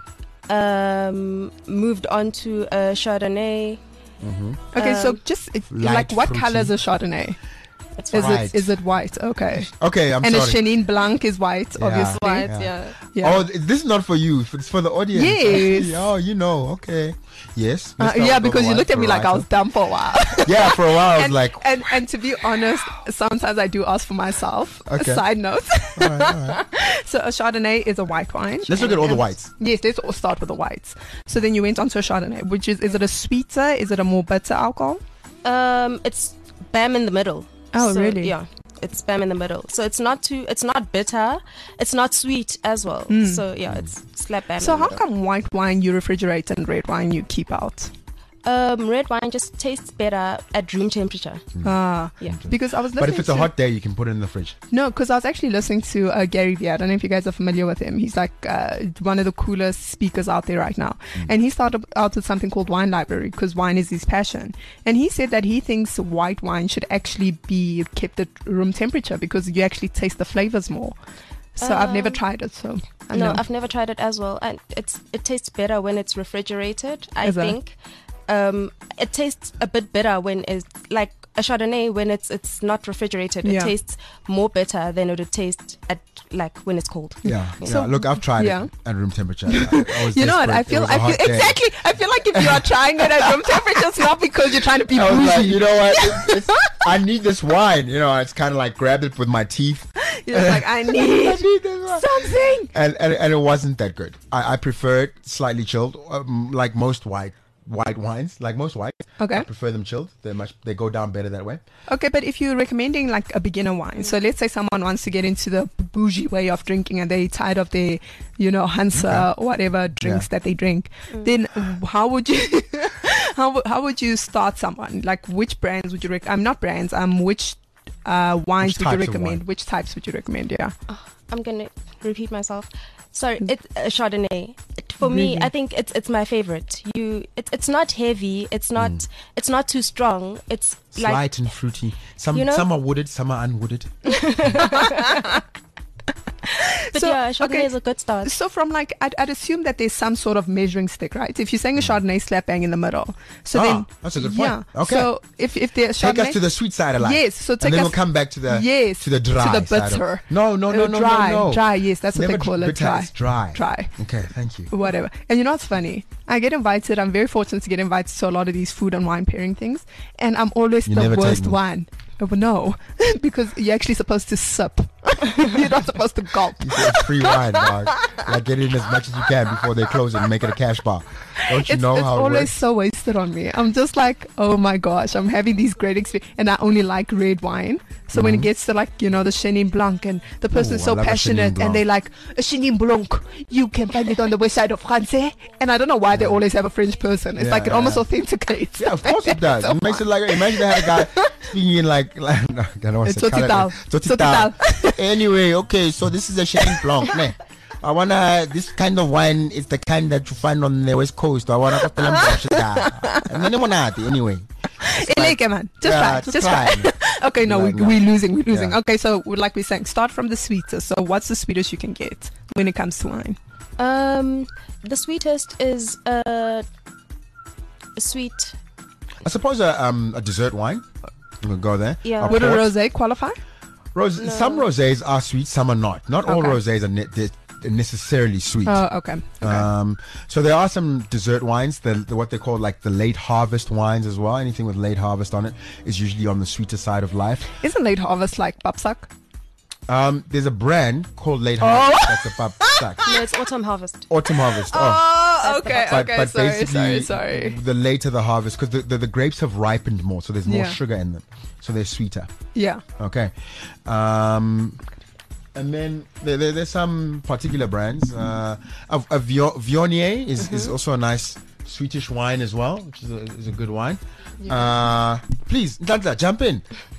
um, moved on to a Chardonnay. Okay, so Um, just it- light like what fruity. color is a Chardonnay? It's Is White. it is it white? Okay. Okay, I'm and sorry. a Chenin Blanc is white, Yeah. obviously. white, Yeah. yeah. Yeah. Oh, th- this is not for you. It's for the audience. Yes. Oh, you know. Okay. Yes. Uh, Let's start yeah, with the because you white looked at me like I was varietal. dumb for a while. Yeah, for a while I was and, like, and and to be honest, sometimes I do ask for myself. Okay. A side note. all right, all right. So a Chardonnay is a white wine. Let's look at all the And- whites. Yes, let's all start with the whites. So then you went on to a Chardonnay, which is, is it a sweeter? Is it a more bitter alcohol? Um, it's bam in the middle. Oh, So, really? Yeah, it's bam in the middle. So it's not too, it's not bitter, it's not sweet as well. So yeah, it's slap bam. So in the how middle. come white wine you refrigerate and red wine you keep out? Um, red wine just tastes better at room temperature. Ah, Yeah. because I was listening But if it's a to- hot day, you can put it in the fridge. No, because I was actually listening to uh, Gary Vee. I don't know if you guys are familiar with him. He's like uh, one of the coolest speakers out there right now. And he started out with something called Wine Library because wine is his passion. And he said that he thinks white wine should actually be kept at room temperature because you actually taste the flavors more. So I've never Um, tried it. So I No, know. I've never tried it as well, and it's it tastes better when it's refrigerated. I Is it? think um, it tastes a bit better when it's like a Chardonnay when it's it's not refrigerated. Yeah. It tastes more better than it would taste at like when it's cold. Yeah. So- yeah. Look, I've tried yeah. it at room temperature. I, I was You know what? desperate. I It feel was a I feel hot day. exactly. I feel like if you are trying it at room temperature, it's not because you're trying to be I was like, bougie. you know what? It's, it's, I need this wine. You know, it's kind of like grabbed it with my teeth. You're just like I I need need this wine. something. And, and and it wasn't that good. I, I prefer it slightly chilled, um, like most white white wines, like most white. Okay. I prefer them chilled. They're much they go down better that way. Okay, but if you're recommending like a beginner wine, so let's say someone wants to get into the bougie way of drinking and they're tired of their, you know, Hansa or whatever drinks Yeah. that they drink, then how would you, how would- how would you start someone? Like which brands would you rec? I'm not brands. Um, which uh wines Which would you types of recommend? wine? Which types would you recommend? Yeah. I'm gonna repeat myself. Sorry, it's a Chardonnay. It, for me, Really? I think it's it's my favorite. You, it, it's not heavy. It's not it's not too strong. It's like Slight and fruity. Some You know? some are wooded, some are unwooded. but So, yeah, Chardonnay okay. is a good start. So from like, I'd, I'd assume that there's some sort of measuring stick, right? If you're saying a Chardonnay slap bang in the middle, so Ah, then that's a good point. Yeah. Okay. So if if there's Take Chardonnay, us to the sweet side of life. Yes, so take and then us- we'll come back to the yes to the dry to the side of- bitter. No, no, no, Uh, no, dry, no, no. dry. Yes, that's It's what they never call it. bitter, Dry, it's dry. dry. Okay, thank you. Whatever. And you know what's funny? I get invited. I'm very fortunate to get invited to a lot of these food and wine pairing things, and I'm always You the never take worst me. one. Oh, no, because you're actually supposed to sip. You're not supposed to gulp. You say it's free wine, dog. Like get in as much as you can before they close it and make it a cash bar. Don't you It's, know it's how it always works? so wasted on me. I'm just like, oh my gosh, I'm having these great experiences, and I only like red wine. So when it gets to like, you know, the Chenin Blanc, and the person's Mm-hmm. Ooh, I so love a Chenin passionate, Blanc. and they like a Chenin Blanc, you can find it on the west side of France, eh? And I don't know why they always have a French person. It's Yeah, like it yeah. almost authenticates. Yeah, of course it does. It makes it like imagine they had a guy speaking in like, like no, I don't want It's to say Totital. Totital. Anyway, okay, so this is a Chenin Blanc, ne? I wanna this kind of wine is the kind that you find on the west coast. I wanna and then anyway. Eleke, man. Just Yeah, try. just Just try. try. Okay, no, Like, we, no. we're losing. We're losing. Yeah. Okay, so we- like we're saying, start from the sweetest. So what's the sweetest you can get when it comes to wine? Um, the sweetest is uh, sweet. I suppose a um a dessert wine. We'll go there. Yeah. A Would a port. rosé qualify? Rose, No. Some rosés are sweet, some are not. Not all Okay. rosés are ne- they're necessarily sweet. Oh, okay. okay. Um, so there are some dessert wines, the, the what they call like the late harvest wines as well. Anything with late harvest on it is usually on the sweeter side of life. Isn't late harvest like papsak? Um, there's a brand called Late Oh. Harvest. That's a pub stack. No, it's autumn harvest. Autumn harvest. Oh. Oh, okay, But, okay. but sorry, basically, sorry, sorry. the later the harvest, because the, the, the grapes have ripened more, so there's more Yeah. sugar in them, so they're sweeter. Yeah. Okay. Um, and then there, there, there's some particular brands. Uh, a, a Vio- Viognier is, Mm-hmm. is also a nice sweetish wine as well, which is a, is a good wine. Uh, please, Ndandla, jump in.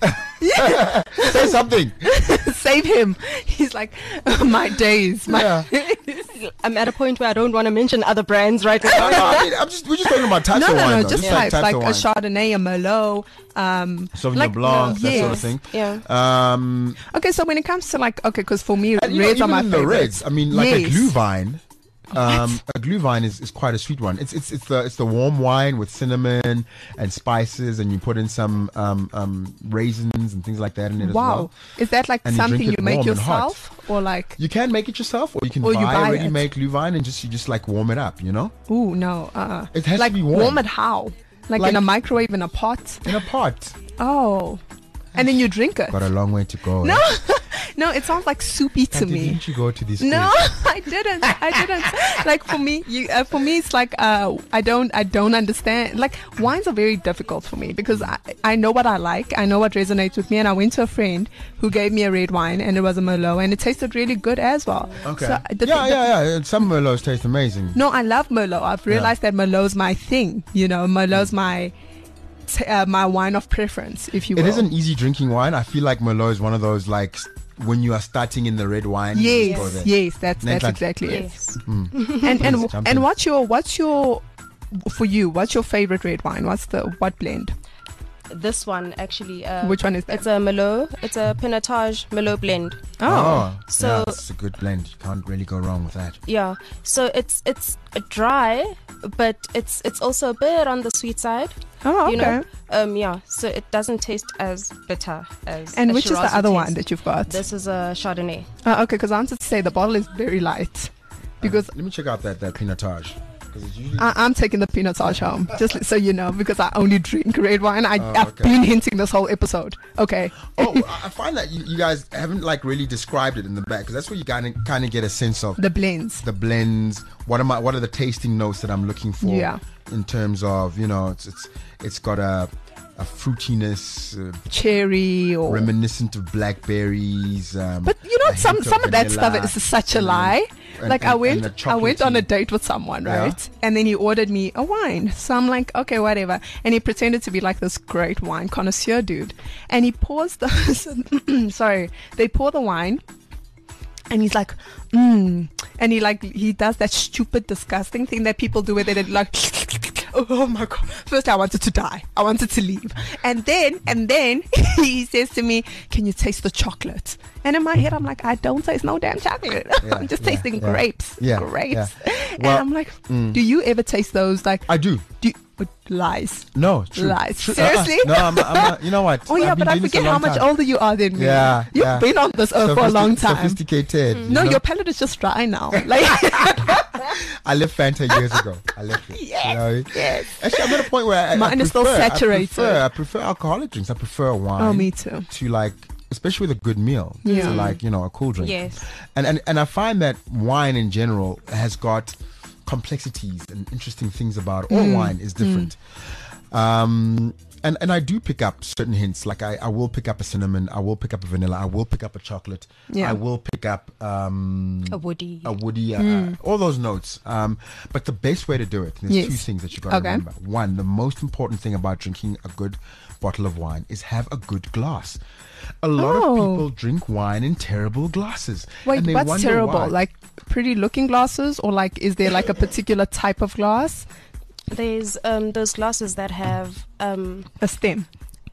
Say something. Save him. He's like, my days. My Yeah. I'm at a point where I don't want to mention other brands right No, now. no, I mean, I'm just, we're just talking about types no, of no, wine. no, though. just like types, like of a wine. Chardonnay, a Merlot, um, Sauvignon like, Blanc, that yes. sort of thing. Yeah. Um, Okay, so when it comes to like, okay, because for me, and you know, reds are even my in the favorites. reds, I mean, like a Yes. Glühwein. Um, a Glühwein is, is quite a sweet one. It's it's it's the it's the warm wine with cinnamon and spices, and you put in some um, um, raisins and things like that in it as Wow, well. is that like And you something drink you it make warm and hot. yourself, or like? You can make it yourself, or you can Or buy, you buy already it. make Glühwein and just you just like warm it up, you know, Ooh, no. Uh, It has to like be warm. it how? Like, Like- in a microwave in a pot? in a pot. Oh, and then you drink it. Got a long way to go. No, eh? no, it sounds like soupy to Auntie, me. didn't you go to these? No, schools? I didn't. I didn't. Like for me, you uh, for me, it's like uh, I don't, I don't understand. Like wines are very difficult for me because I, I know what I like, I know what resonates with me, and I went to a friend who gave me a red wine, and it was a Merlot, and it tasted really good as well. Okay. So, the yeah, thing- the- yeah, yeah. Some Merlots taste amazing. No, I love Merlot. I've realized that Merlot's my thing. You know, Merlot's my t- uh, my wine of preference, if you will. It is an easy drinking wine. I feel like Merlot is one of those like s- when you are starting in the red wine. you just go Yes, there. yes, that's Name that's plan. exactly it. Yes. And Please, and jump and in. what's your what's your for you? What's your favorite red wine? What's the what blend? This one actually. Uh, Which one is that? It's a Merlot. It's a Pinotage Merlot blend. Oh, So- yeah, it's a good blend. You can't really go wrong with that. Yeah. So it's it's dry, but it's it's also a bit on the sweet side. oh, okay. You know. Um. Yeah. So it doesn't taste as bitter as. And a which is Shiraz the other would one taste. that you've got? This is a Chardonnay. Uh, okay, because I wanted to say the bottle is very light. Because Let me check out that that Pinotage because it's usually. I, I'm taking the Pinotage home, just so you know, because I only drink red wine. I, Oh, I've okay. been hinting this whole episode. Okay. oh, I I find that you, you guys haven't like really described it in the back because that's where you kind of kind of get a sense of The blends. the blends. What am I? What are the tasting notes that I'm looking for? Yeah. In terms of you know, it's it's it's got a a fruitiness. Uh, Cherry or reminiscent of blackberries. Um, But you know, a some hint some of that stuff vanilla, is such a and then- lie. and- like I and- went, and the I went on a chocolatey- date with someone, Yeah. right? And then he ordered me a wine. So I'm like, okay, whatever. And he pretended to be like this great wine connoisseur dude. And he pours the, sorry, they pour the wine. And he's like, mmm. And he like, he does that stupid, disgusting thing that people do where they're like, oh my God. First I wanted to die. I wanted to leave. And then, and then he says to me, can you taste the chocolate? And in my head, I'm like, I don't taste no damn chocolate. Yeah, I'm just yeah, tasting yeah. grapes. Yeah, Grapes. yeah. and Well, I'm like, mm. do you ever taste those? Like, I do. do you, but lies. No, true. Lies. True. Seriously? Uh-uh. No, I'm, I'm not, you know what? Oh yeah, I've been but I doing this a forget how long much time. older you are than me. Yeah, You've yeah. been on this earth for a Sophisti- long time. Sophisticated. No, you know? your palate is just dry now. Like, I left Fanta years ago. I left it. Yes, you know? yes. Actually, I'm at a point where I, Mine I is still prefer, saturated. I prefer, I prefer alcoholic drinks. I prefer wine. Oh, me too. To like, especially with a good meal. Yeah. To like, you know, a cool drink. Yes. And, and and I find that wine in general has got complexities and interesting things about it. All Mm. wine is different. Um, and, and I do pick up certain hints. Like I, I will pick up a cinnamon. I will pick up a vanilla. I will pick up a chocolate. Yeah. I will pick up um, A woody. a woody, uh, all those notes. Um, but the best way to do it, there's Yes. two things that you got to Okay. remember. One, the most important thing about drinking a good bottle of wine is have a good glass. A lot Oh. of people drink wine in terrible glasses. wait, and they what's wonder terrible? why. Like pretty looking glasses, or like is there like a particular type of glass? There's um those glasses that have um A stem.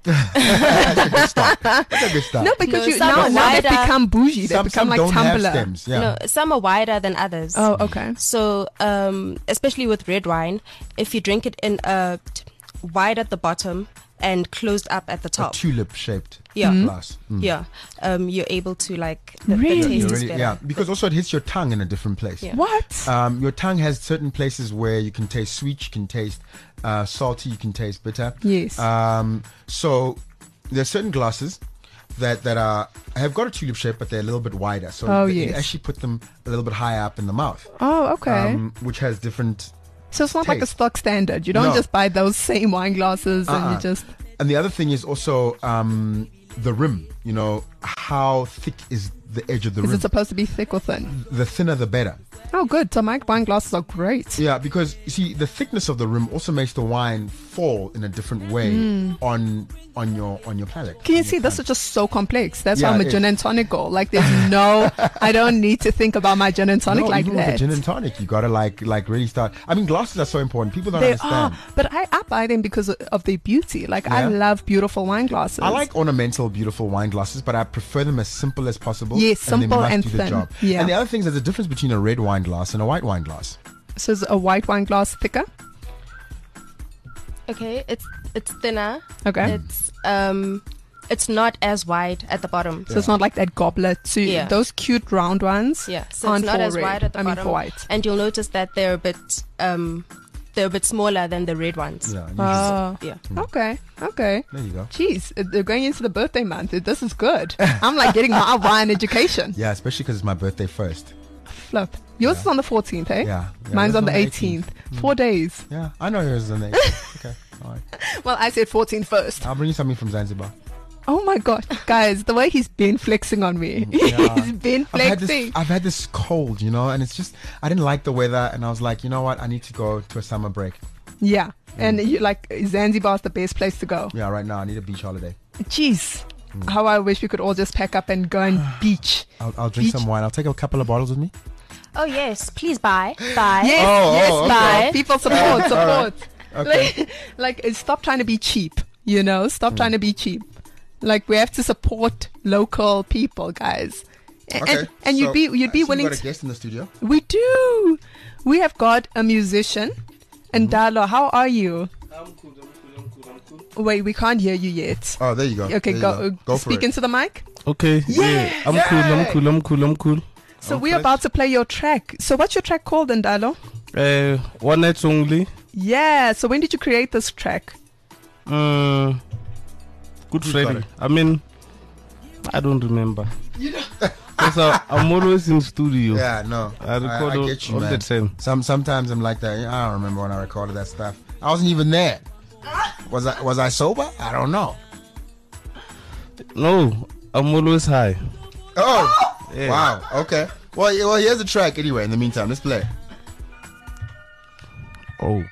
That's a good start. That's a good start. No, because No, you some now, are now they've wider. become bougie. They some, become some like don't have Tumblr. stems. Yeah. No, some are wider than others. Oh, okay. So, um, especially with red wine, if you drink it in a t- wide at the bottom and closed up at the A top, tulip shaped Yeah. Mhm. glass. Mm. yeah, um, you're able to like the, Really? the taste You're is really- better. yeah, because also it hits your tongue in a different place. Yeah. What? Um, your tongue has certain places where you can taste sweet, you can taste uh, salty, you can taste bitter. Yes. Um, so there's certain glasses that that are have got a tulip shape, but they're a little bit wider. So Oh, you yes. actually put them a little bit higher up in the mouth, Oh, okay. um, which has different. So it's not like a taste. stock standard. You don't No. just buy those same wine glasses and Uh-uh. you just. And the other thing is also um, the rim. You know, how thick is the edge of the Is rim? it supposed to be thick or thin? The thinner, the better. Oh, good. So my wine glasses are great. Yeah, because you see, the thickness of the rim also makes the wine fall in a different way on on your on your palate. Mm. Can you on see, your this tongue. is just so complex. That's Yeah, why I'm a it gin is. and tonic girl. Like, there's no, I don't need to think about my gin and tonic no, like even with that. a gin and tonic, you gotta like like really start. I mean, glasses are so important. People don't They understand. are, but I, I buy them because of- of their beauty. Like, I Yeah. love beautiful wine glasses. I like ornamental, beautiful wine glasses, but I prefer them as simple as possible. Yes, and they simple must and do the thin. job. Yeah. And the other thing is, there's a difference between a red wine glass and a white wine glass. So is a white wine glass thicker? Okay, it's it's thinner. Okay. It's um, it's not as wide at the bottom. So it's not like that goblet. So you- Yeah. those cute round ones. Yeah, so aren't it's not for as red. wide at the I mean, bottom. for white. And you'll notice that they're a bit um, they're a bit smaller than the red ones. Yeah. usually. Oh, Yeah. okay, okay. There you go. Jeez, uh, they're going into the birthday month. This is good. I'm like getting my wine education. Yeah, especially because it's my birthday first. Flip. Yours is on the fourteenth, eh? Yeah. yeah Mine's that's on the eighteenth. Four days. Yeah, I know yours is on the eighteenth. Okay, all right. Well, I said fourteenth first. I'll bring you something from Zanzibar. Oh my god, guys, the way he's been flexing on me. Yeah. He's been I've had, this, flexing. I've had this cold, you know, and it's just, I didn't like the weather, and I was like, you know what, I need to go to a summer break. Yeah. And you like Zanzibar's the best place to go. Yeah, right now, I need a beach holiday. Jeez. How I wish we could all just pack up and go and beach. I'll, I'll drink Beach. some wine. I'll take a couple of bottles with me. Oh yes, please buy, buy. Yes, Oh, yes, oh, okay. bye. People support, support. Okay. Like, like, uh, stop trying to be cheap, you know? Stop trying to be cheap. Like, we have to support local people, guys. A- Okay. And, and you'd so be you'd I be see willing You got a to. guest in the studio. We do. We have got a musician. And Dalo, how are you? I'm cool, I'm cool, I'm cool, I'm cool. Wait, we can't hear you yet. Oh, there you go. Okay, There you go, go. uh, Go for speak it. into the mic. Okay, yeah, I'm cool, I'm cool, I'm cool, I'm cool. So Okay. we're about to play your track. So what's your track called, Ndalo? Uh, one night only. Yeah. So when did you create this track? Uh, good Who's got Friday. it? I mean, I don't remember. Because I, I'm always in studio. Yeah, no. I record I, all, get you, all man. the time. Some sometimes I'm like that. I don't remember when I recorded that stuff. I wasn't even there. Was I was I sober? I don't know. No, I'm always high. Oh, Yeah. wow. Okay. Well, yeah, well, here's the track anyway. In the meantime, let's play. Oh.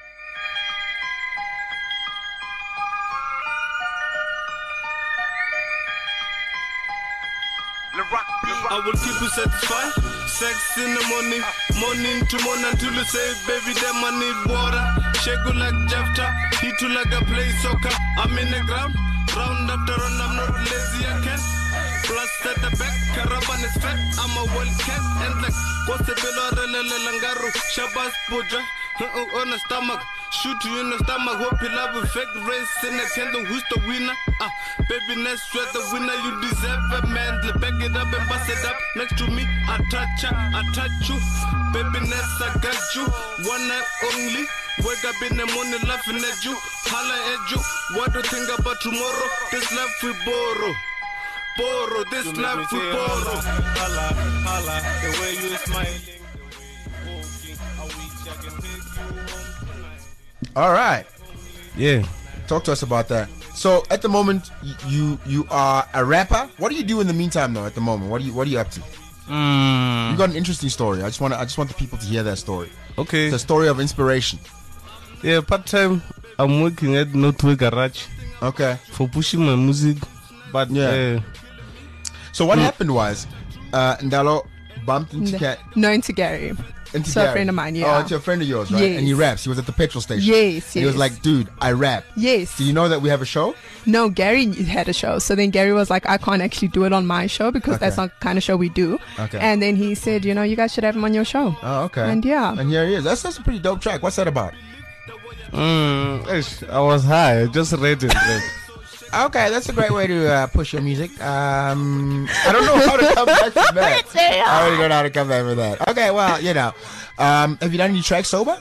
I will keep you satisfied. Sex in the morning, morning to morning until you say, baby, them I need water. Shake you like Jafta, hit you like I play soccer. I'm in the ground, round after round, I'm not lazy, I can. Plus at the back, caravan is fat, I'm a wild cat. And like, what's the bill or Langaru, Shabas Puja, on the stomach. Shoot you in the stomach, hope you love a fake race in the candle. Who's the winner? Ah, baby, next sweat the winner, you deserve it, man. Back it up and bust it up next to me. I touch ya, I touch you. Baby, next I got you. One night only. Wake up in the morning laughing at you. Holla at you. What do you think about tomorrow? This life we borrow. Borrow, this You make life me we say borrow. holla, holla, the way you smiling, the way you walking, I wish I can take you home tonight. All right. Yeah. Talk to us about that. So at the moment, y- you you are a rapper. What do you do in the meantime, though? At the moment, what are you what are you up to? Mm, You got an interesting story. I just want I just want the people to hear that story. okay. It's a story of inspiration. Yeah, part time, I'm working at Northway Garage Okay. for pushing my music. But Yeah. uh, So what happened was, uh, Ndalo bumped into N- Cat. Known to Gary. Into So a Gary. friend of mine, Oh, yeah. it's a friend of yours, right? Yes. And he raps. He was at the petrol station. Yes, And he was yes. like, dude, I rap. Yes. Do you know that we have a show? No, Gary had a show. So then Gary was like, I can't actually do it on my show because Okay. that's not the kind of show we do. Okay. And then he said, you know, you guys should have him on your show. Oh, okay. And yeah. And here he is. That's, that's a pretty dope track. What's that about? Mm, ish, I was high. I just read it. Like, Okay, that's a great way to uh, push your music. Um, I don't know how to come back from that. I already don't know how to come back from that. Okay, well, you know. Um, have you done any tracks sober?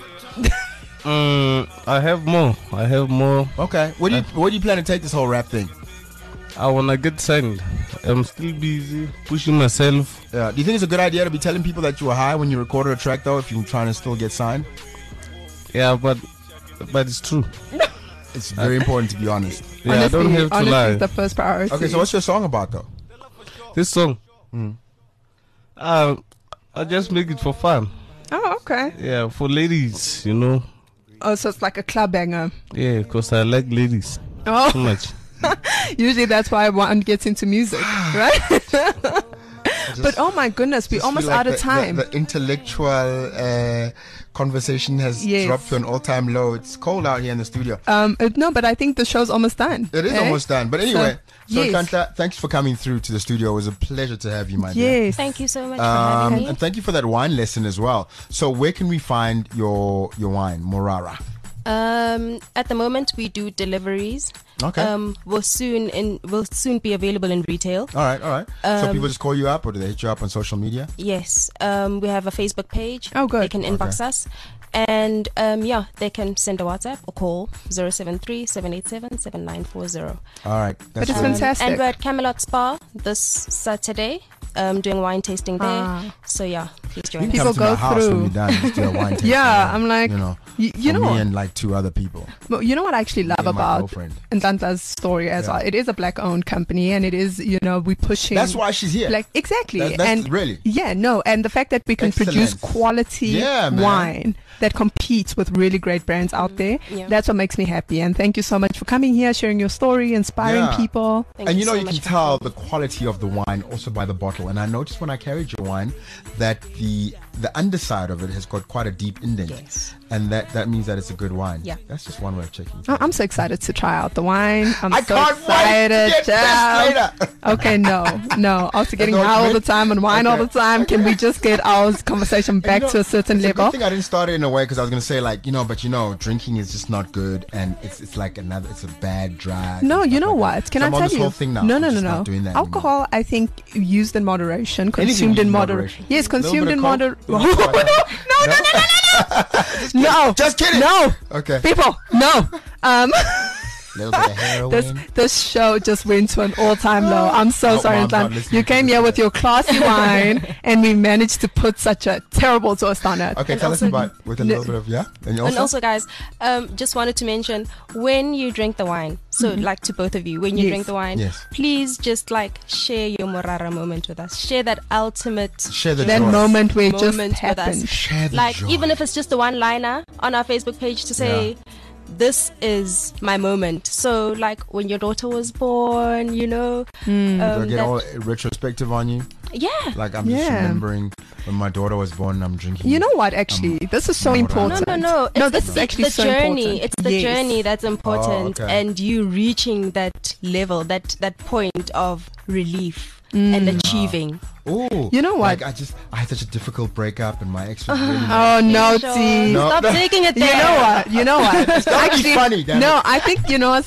mm, I have more. I have more. Okay. What do you What do you plan to take this whole rap thing? I wanna get signed. I'm still busy pushing myself. Yeah. Do you think it's a good idea to be telling people that you were high when you recorded a track, though, if you're trying to still get signed? Yeah, but but it's true. It's very important to be honest. Yeah, I don't have to honestly, lie. it's the first priority. Okay, so what's your song about, though? This song, Mm. uh, I just make it for fun. Oh, okay. Yeah, for ladies, you know. Oh, so it's like a club banger. Yeah, because I like ladies too Oh, much. usually that's why one gets into music, right? But oh my goodness, we're Just almost feel like out of the- time. The, the intellectual uh, conversation has Yes. dropped to an all-time low. It's cold out here in the studio. Um, uh, no, but I think the show's almost done. It is eh? almost done. But anyway, so, yes. Kanta, thanks for coming through to the studio. It was a pleasure to have you, my dear. Yes. Thank you so much for Um, having me. and thank you for that wine lesson as well. So where can we find your your wine, Morara? Um, at the moment, we do deliveries. Okay. Um, we'll soon in will soon be available in retail. All right, all right. so um, people just call you up, or do they hit you up on social media? Yes. Um, we have a Facebook page. Oh, good. They can inbox us, and um, yeah, they can send a WhatsApp or call zero seven three seven eight seven seven nine four zero. All right. That's But it's good. fantastic. And we're at Camelot Spa this Saturday, um, doing wine tasting there. Ah. So yeah, please You join can us. People come to my go house when through. you're done. Just do a wine tasting. Yeah, I'm like, you know, y- you for know me what? and like two other people. But you know what I actually love and my about girlfriend. Ntanta's story as Yeah. well? It is a black-owned company, and it is, you know, we're pushing. That's why she's here. Like exactly, That- that's and really- yeah, no, and the fact that we can produce Excellence. quality Yeah, man. wine that competes with really great brands out there. Yeah. That's what makes me happy. And thank you so much for coming here, sharing your story, inspiring Yeah. people. Thank and you know, so you much can for tell having the quality of the wine also by the bottle. And I noticed when I carried your wine that the the underside of it has got quite a deep indent. Yes. And that, that means that it's a good wine. Yeah. That's just one way of checking. I- I'm so excited to try out the wine. I'm I so can't excited. wait to get child. pissed later. Okay, no, no. After getting not high all good? the time and wine all Okay. the time, can we just get our conversation And back you know, to a certain it's level? A good thing I didn't start it in a way because I was going to say like, you know, but you know, drinking is just not good and it's it's like another, it's a bad drug. No, and you stuff know like that. what? Can So I I'm on tell this you? whole thing now. No, I'm no, no, just no. not doing that anymore. Alcohol, I think, used in moderation, Anything consumed used in in moderation. moderation. Yes, Little consumed bit in of moderation. coke, No, little no, bit no, of- no, no, no, no. Just kidding. No. Okay. People, no. Um, Little bit of heroin. this this show just went to an all-time low. I'm so Oh, sorry, Mom's not Ntlan. listening You to came this here yet. with your classy wine, and we managed to put such a terrible toast on it. Okay, And tell us also- about with a little bit of yeah. And you And also, guys, um, just wanted to mention when you drink the wine. So, like to both of you, when you Yes. drink the wine, Yes. please just like share your Morara moment with us. Share that ultimate share the That joy. moment where it just moment with us. happened. Share the Like joy. even if it's just a one liner on our Facebook page to say, "This is my moment." So, like when your daughter was born, you know, Hmm. Do I um, get that- all retrospective on you. yeah. Like I'm just Yeah. remembering when my daughter was born. and I'm drinking. You know what? Actually, this is so Morara. important. No, no, no. It's, No, this it's is the- actually the so journey. important. It's the Yes. journey that's important, Oh, okay. and you reaching that level, that that point of relief and achieving. Ooh, You know what? Like I just I had such a difficult breakup, and my ex was really. Oh no, Sure. T. No. Stop taking it You there. know what? You know what? Actually, funny, damn no, it. I think you know. what?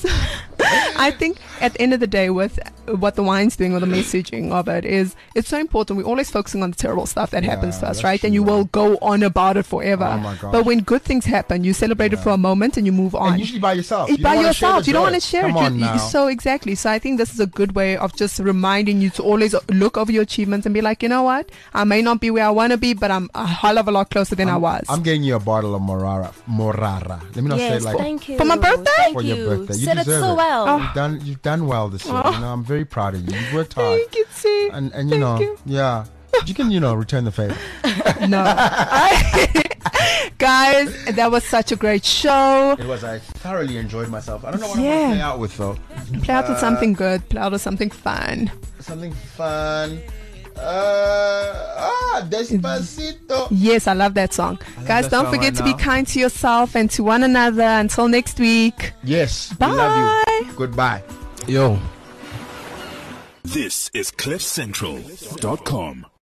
I think at the end of the day, with what the wine's doing or the messaging of it is, it's so important. We're always focusing on the terrible stuff that Yeah, happens to us, that's right? And you true, will right. go on about it forever. Oh my gosh. But when good things happen, you celebrate it for a moment and you move on. And usually by yourself. It You by don't wanna share yourself, the you don't joy. want to share Come it. on You- you- now. So exactly. So I think this is a good way of just reminding you to always look over your achievements and be like, you know what? I may not be where I want to be, but I'm a hell of a lot closer than I was. I'm getting you a bottle of Morara. Morara. Let me not say Yes, it like thank you. For my birthday? Thank for you. your birthday. You Said it deserve so it. well. You've done you've done well this year. Oh. You know, I'm very proud of you. You've worked hard. Thank you, T. And and you Thank know, you. yeah. You can, you know, return the favor. No. Guys, that was such a great show. It was. I thoroughly enjoyed myself. I don't know what I'm Yeah. gonna play out with though. Play out with Uh, something good. Play out with something fun. Something fun. Uh, ah, Despacito. Yes, I love that song. Guys, that don't song forget right to be now. kind to yourself and to one another. Until next week. Yes. Bye. We love you. Goodbye. Yo. This is cliff central dot com.